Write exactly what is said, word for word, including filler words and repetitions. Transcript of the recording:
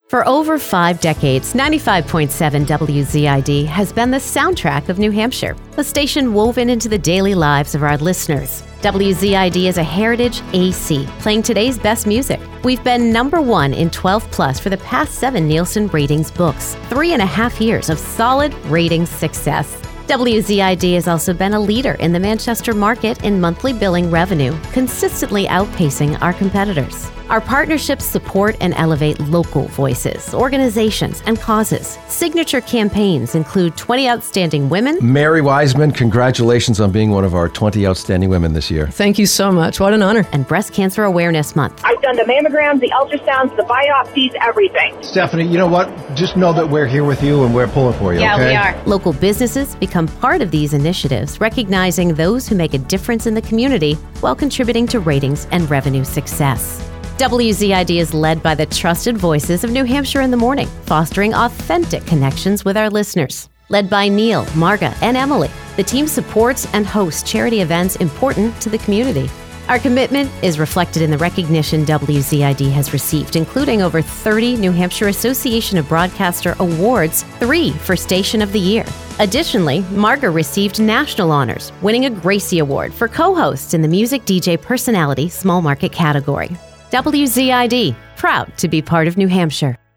For over five decades, ninety-five point seven W Z I D has been the soundtrack of New Hampshire, a station woven into the daily lives of our listeners. W Z I D is a heritage A C, playing today's best music. We've been number one in twelve plus for the past seven Nielsen ratings books, three and a half years of solid ratings success. W Z I D has also been a leader in the Manchester market in monthly billing revenue, consistently outpacing our competitors. Our partnerships support and elevate local voices, organizations, and causes. Signature campaigns include twenty Outstanding Women. Mary Wiseman, congratulations on being one of our twenty Outstanding Women this year. Thank you so much. What an honor. And Breast Cancer Awareness Month. I've done the mammograms, the ultrasounds, the biopsies, everything. Stephanie, you know what? Just know that we're here with you and we're pulling for you, yeah, okay? Yeah, we are. Local businesses become part of these initiatives, recognizing those who make a difference in the community while contributing to ratings and revenue success. W Z I D is led by the trusted voices of New Hampshire in the Morning, fostering authentic connections with our listeners. Led by Neil, Marga, and Emily, the team supports and hosts charity events important to the community. Our commitment is reflected in the recognition W Z I D has received, including over thirty New Hampshire Association of Broadcaster awards, three for Station of the Year. Additionally, Marga received national honors, winning a Gracie Award for co-host in the Music D J Personality Small Market category. W Z I D, proud to be part of New Hampshire.